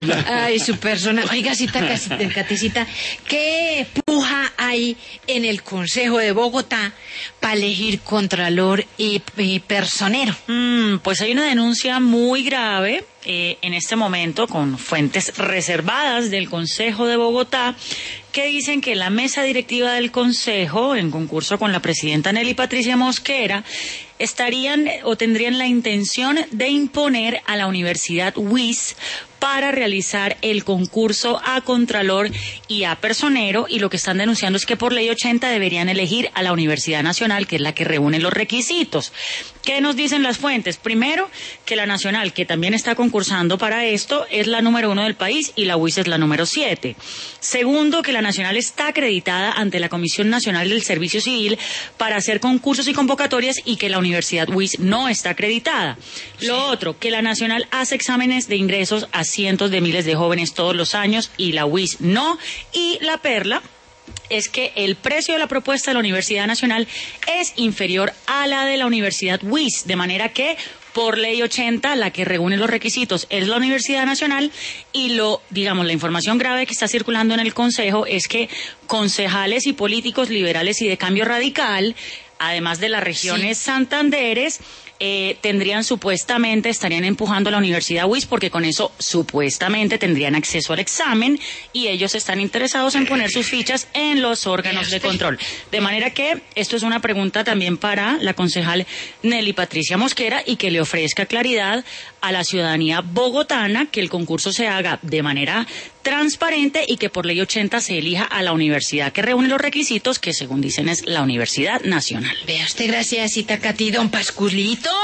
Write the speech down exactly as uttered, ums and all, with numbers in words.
Ay, su persona. Oiga, cita, Catecita, ¿qué puja hay en el Consejo de Bogotá para elegir contralor y, y personero? Mm, pues hay una denuncia muy grave eh, en este momento con fuentes reservadas del Consejo de Bogotá que dicen que la mesa directiva del Consejo, en concurso con la presidenta Nelly Patricia Mosquera, estarían o tendrían la intención de imponer a la Universidad U I S para realizar el concurso a contralor y a personero, y lo que están denunciando es que por ley ochenta deberían elegir a la Universidad Nacional, que es la que reúne los requisitos. ¿Qué nos dicen las fuentes? Primero, que la Nacional, que también está concursando para esto, es la número uno del país y la U I S es la número siete. Segundo, que la Nacional está acreditada ante la Comisión Nacional del Servicio Civil para hacer concursos y convocatorias y que la Universidad U I S no está acreditada. Lo otro, que la Nacional hace exámenes de ingresos a cientos de miles de jóvenes todos los años y la U I S no. Y la perla es que el precio de la propuesta de la Universidad Nacional es inferior a la de la Universidad U I S, de manera que por ley ochenta, la que reúne los requisitos es la Universidad Nacional, y lo, digamos, la información grave que está circulando en el Consejo es que concejales y políticos liberales y de cambio radical, además de las regiones sí. Santanderes, eh, tendrían supuestamente, estarían empujando a la Universidad U I S porque con eso supuestamente tendrían acceso al examen y ellos están interesados en poner sus fichas en los órganos de control. De manera que esto es una pregunta también para la concejal Nelly Patricia Mosquera y que le ofrezca claridad a la ciudadanía bogotana, que el concurso se haga de manera transparente y que por ley ochenta se elija a la universidad que reúne los requisitos, que según dicen es la Universidad Nacional. Vea usted, gracias, Itacatí, don Pasculito.